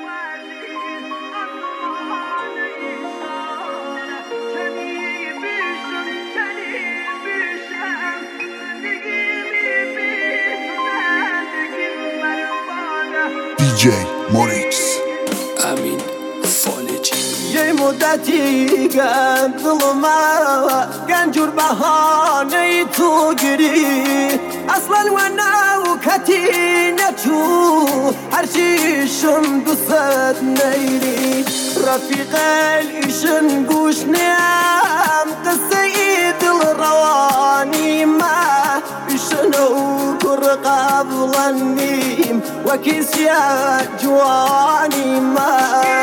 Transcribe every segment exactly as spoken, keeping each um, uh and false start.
دی جی موریکس امین فالجی یه مدتی گند ظلمه گنجور بهانه ای تو گری اصلا و نو کتی نچو هرچیشم دوست نیری رفیق ایشن گوش نیم قصه ای دل روانی ما ایشنو کر قبلنیم و کسی جوانی ما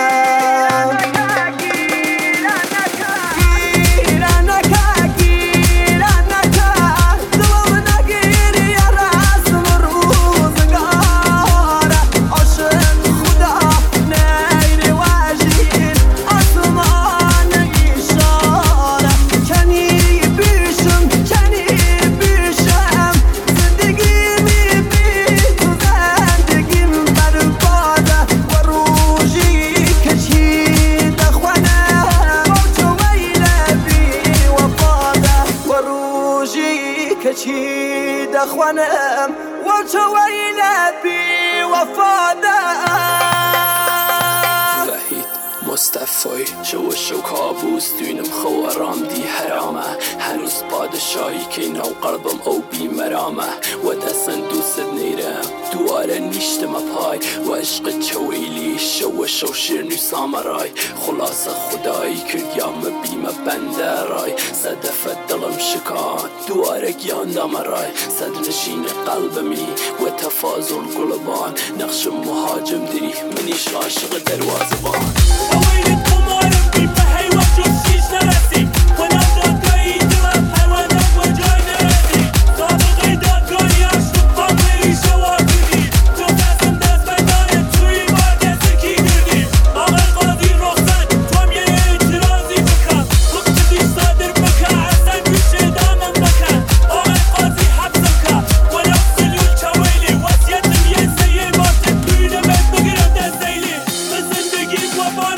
کچی دخوانم و تو ویله بی وفادم وحید مصطفی شو شو کابوس دوینم خوارام دی حرامه هنوز پادشاهی که نو قلبم او بی مرامه و دستن دوست نیرم دواره نیشتم پای و عشق چویلی شو شو شیرنی سامرای خلاص خدایی کرد یا مبیم بنده رای صدف دلم شکان دواره گیاندم رای صد نشین قلبمی و تفاضل قلبان نقش مهاجم دری منیش عاشق دروازبان اویلت قمارم بی به حیوان جز شیش نرسی کنم دادگاهی دلم حیوانم و جای نرسی سابقه دادگاهی هشت پا بری شوار کردی جز دستم دست بیدانه توی بار دست کی کردی آقای قاضی رخصت توم یه اعتراضی بکن خودتیش صادر بکن اصلا گوش ادامم بکن آقای قاضی حبسم کن ولو سلول چویلی وسیعتم یه سیه باشد بینه بد بگیرم دست ایلی به زندگی وفانه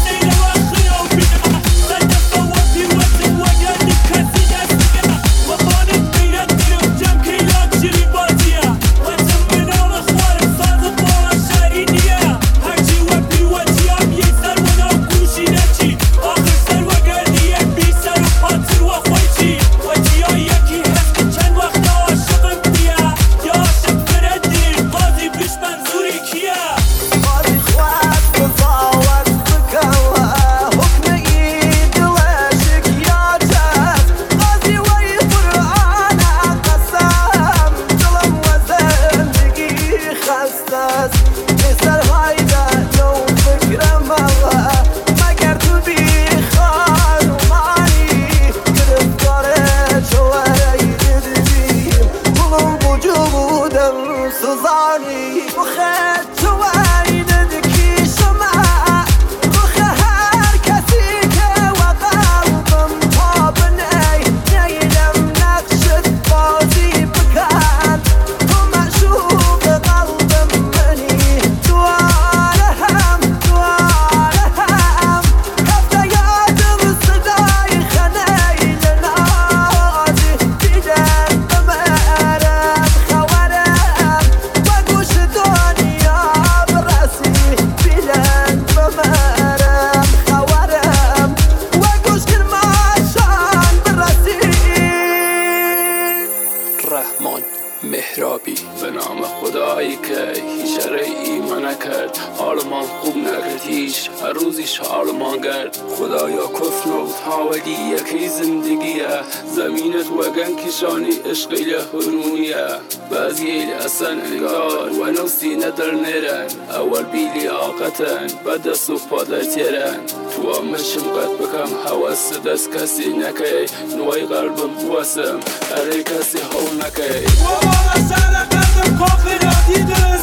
سوزانی بخیر تو وعید دکی شما روخ هر کسی که و قلبم تاب نی نیدم نقشت بازی بکن تو معشوق قلبم منی دواره هم دواره هم هفته یادم صدای خنیل نازی دیدن بمرم خوارم رحمان مهرابی به نام خدایی که هیچ ایمان نکرد حالمان خوب نکرد هیچ هر روزیش حالمان گرد خدایا کفر و تاولی یکی زندگیه زمینت وگن کشانی عشقی لحنونیه بعضی ایل اصلا انگار و نوستی ندر نیرن اول بیلی آقتن بعد دست و پادر تیرن تو همشم قد بکم حواس دست کسی نکی نوی قلبم بواسم اره کسی حول نکی بابا سر قلبم کاخی را دیده